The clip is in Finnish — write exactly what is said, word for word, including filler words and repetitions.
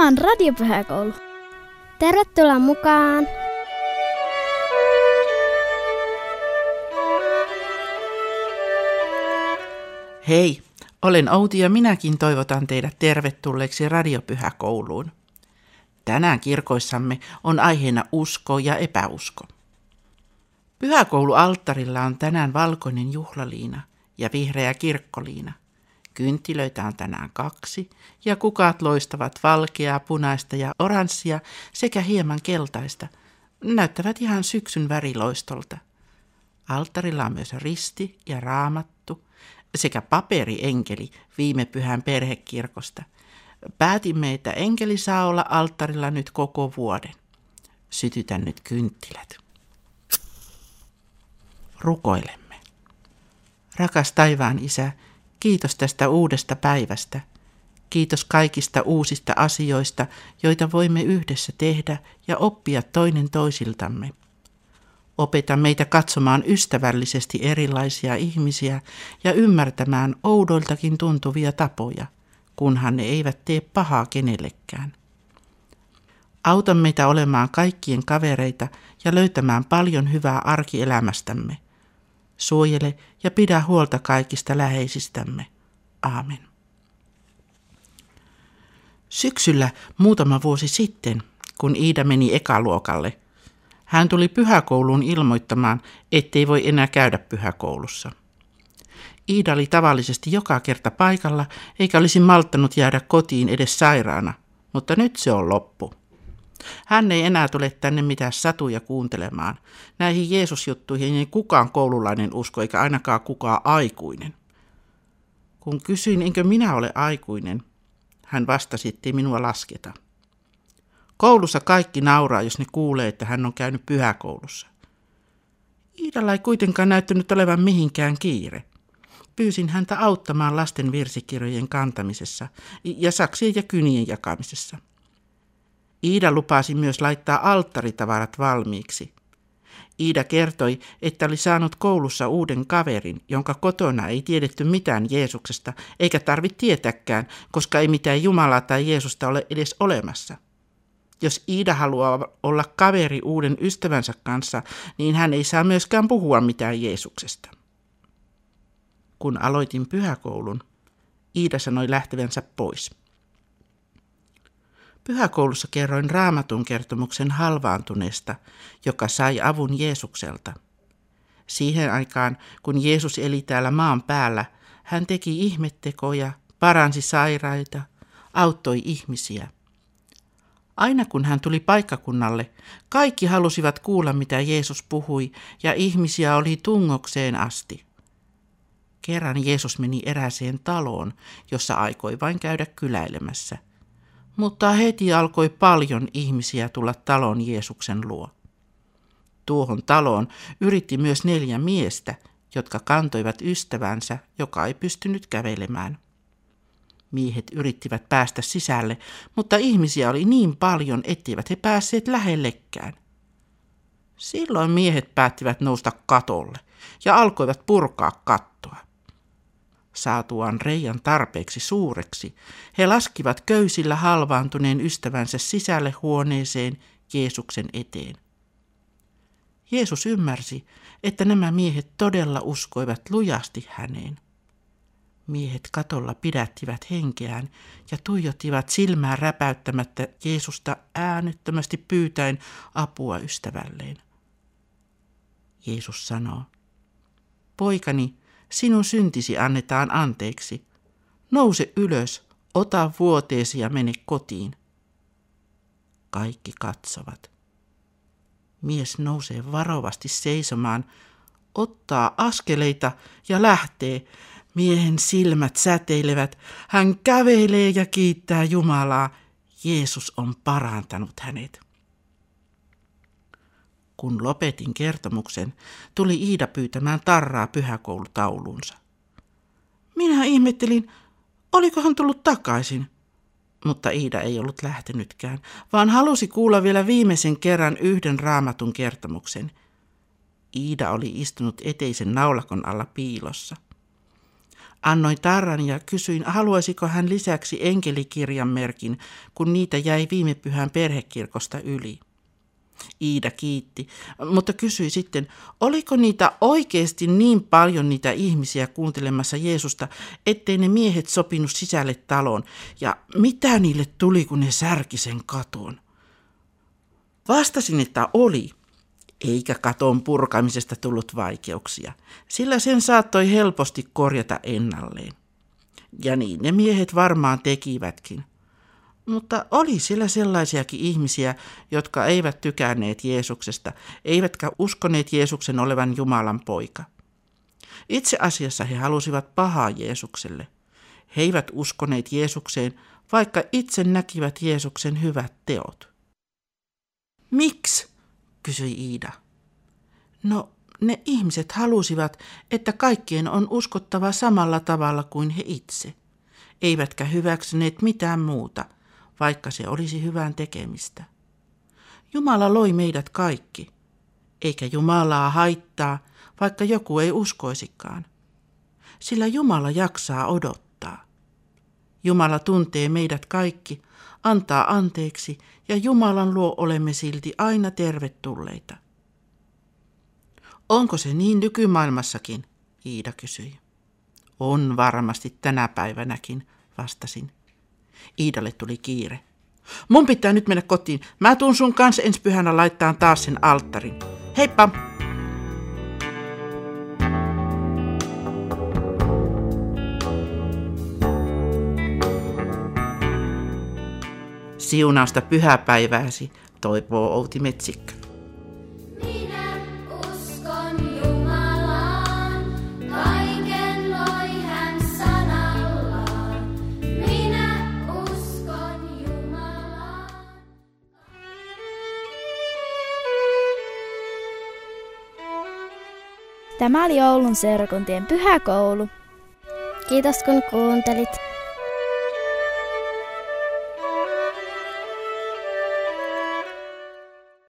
Tämä on Radiopyhäkoulu. Tervetuloa mukaan! Hei, olen Outi ja minäkin toivotan teidät tervetulleeksi Radiopyhäkouluun. Tänään kirkoissamme on aiheena usko ja epäusko. Pyhäkoulualttarilla on tänään valkoinen juhlaliina ja vihreä kirkkoliina. Kynttilöitä on tänään kaksi ja kukat loistavat valkeaa, punaista ja oranssia sekä hieman keltaista. Näyttävät ihan syksyn väriloistolta. Alttarilla on myös risti ja raamattu sekä paperienkeli viime pyhän perhekirkosta. Päätimme, että enkeli saa olla alttarilla nyt koko vuoden. Sytytän nyt kynttilät. Rukoilemme. Rakas taivaan Isä, kiitos tästä uudesta päivästä. Kiitos kaikista uusista asioista, joita voimme yhdessä tehdä ja oppia toinen toisiltamme. Opeta meitä katsomaan ystävällisesti erilaisia ihmisiä ja ymmärtämään oudoiltakin tuntuvia tapoja, kunhan ne eivät tee pahaa kenellekään. Auta meitä olemaan kaikkien kavereita ja löytämään paljon hyvää arkielämästämme. Suojele ja pidä huolta kaikista läheisistämme. Aamen. Syksyllä muutama vuosi sitten, kun Iida meni ekaluokalle, hän tuli pyhäkouluun ilmoittamaan, ettei voi enää käydä pyhäkoulussa. Iida oli tavallisesti joka kerta paikalla, eikä olisi malttanut jäädä kotiin edes sairaana, mutta nyt se on loppu. Hän ei enää tule tänne mitään satuja kuuntelemaan. Näihin Jeesus-juttuihin ei kukaan koululainen usko, eikä ainakaan kukaan aikuinen. Kun kysyin, enkö minä ole aikuinen, hän vastasi, ettei minua lasketa. Koulussa kaikki nauraa, jos ne kuulee, että hän on käynyt pyhäkoulussa. Iidalla ei kuitenkaan näyttänyt olevan mihinkään kiire. Pyysin häntä auttamaan lasten virsikirjojen kantamisessa ja saksien ja kynien jakamisessa. Iida lupasi myös laittaa alttaritavarat valmiiksi. Iida kertoi, että oli saanut koulussa uuden kaverin, jonka kotona ei tiedetty mitään Jeesuksesta, eikä tarvitse tietääkään, koska ei mitään Jumalaa tai Jeesusta ole edes olemassa. Jos Iida haluaa olla kaveri uuden ystävänsä kanssa, niin hän ei saa myöskään puhua mitään Jeesuksesta. Kun aloitin pyhäkoulun, Iida sanoi lähtevänsä pois. Pyhäkoulussa kerroin Raamatun kertomuksen halvaantuneesta, joka sai avun Jeesukselta. Siihen aikaan, kun Jeesus eli täällä maan päällä, hän teki ihmettekoja, paransi sairaita, auttoi ihmisiä. Aina kun hän tuli paikkakunnalle, kaikki halusivat kuulla, mitä Jeesus puhui, ja ihmisiä oli tungokseen asti. Kerran Jeesus meni erääseen taloon, jossa aikoi vain käydä kyläilemässä. Mutta heti alkoi paljon ihmisiä tulla talon Jeesuksen luo. Tuohon taloon yritti myös neljä miestä, jotka kantoivat ystävänsä, joka ei pystynyt kävelemään. Miehet yrittivät päästä sisälle, mutta ihmisiä oli niin paljon, etteivät he päässeet lähellekään. Silloin miehet päättivät nousta katolle ja alkoivat purkaa kattoa. Saatuaan reiän tarpeeksi suureksi, he laskivat köysillä halvaantuneen ystävänsä sisälle huoneeseen Jeesuksen eteen. Jeesus ymmärsi, että nämä miehet todella uskoivat lujasti häneen. Miehet katolla pidättivät henkeään ja tuijottivat silmää räpäyttämättä Jeesusta äänettömästi pyytäen apua ystävälleen. Jeesus sanoo, poikani, sinun syntisi annetaan anteeksi. Nouse ylös, ota vuoteesi ja mene kotiin. Kaikki katsovat. Mies nousee varovasti seisomaan, ottaa askeleita ja lähtee. Miehen silmät säteilevät. Hän kävelee ja kiittää Jumalaa. Jeesus on parantanut hänet. Kun lopetin kertomuksen, tuli Iida pyytämään tarraa pyhäkoulutauluunsa. Minä ihmettelin, oliko hän tullut takaisin. Mutta Iida ei ollut lähtenytkään, vaan halusi kuulla vielä viimeisen kerran yhden Raamatun kertomuksen. Iida oli istunut eteisen naulakon alla piilossa. Annoin tarran ja kysyin, haluaisiko hän lisäksi enkelikirjan merkin, kun niitä jäi viime pyhän perhekirkosta yli. Iida kiitti, mutta kysyi sitten, oliko niitä oikeasti niin paljon niitä ihmisiä kuuntelemassa Jeesusta, ettei ne miehet sopinut sisälle taloon, ja mitä niille tuli, kun ne särki sen katon? Vastasin, että oli, eikä katon purkamisesta tullut vaikeuksia, sillä sen saattoi helposti korjata ennalleen. Ja niin ne miehet varmaan tekivätkin. Mutta oli siellä sellaisiakin ihmisiä, jotka eivät tykänneet Jeesuksesta, eivätkä uskoneet Jeesuksen olevan Jumalan poika. Itse asiassa he halusivat pahaa Jeesukselle. He eivät uskoneet Jeesukseen, vaikka itse näkivät Jeesuksen hyvät teot. Miksi? Kysyi Iida. No, ne ihmiset halusivat, että kaikkien on uskottava samalla tavalla kuin he itse, eivätkä hyväksyneet mitään muuta, vaikka se olisi hyvän tekemistä. Jumala loi meidät kaikki, eikä Jumalaa haittaa, vaikka joku ei uskoisikaan. Sillä Jumala jaksaa odottaa. Jumala tuntee meidät kaikki, antaa anteeksi ja Jumalan luo olemme silti aina tervetulleita. Onko se niin nykymaailmassakin? Iida kysyi. On varmasti tänä päivänäkin, vastasin. Iidalle tuli kiire. Mun pitää nyt mennä kotiin. Mä tuun sun kanssa ensi pyhänä laittaa taas sen alttarin. Heippa! Siunausta pyhäpäivääsi, toivoo Outi Metsikkä. Tämä oli Oulun seurakuntien pyhäkoulu. Kiitos kun kuuntelit.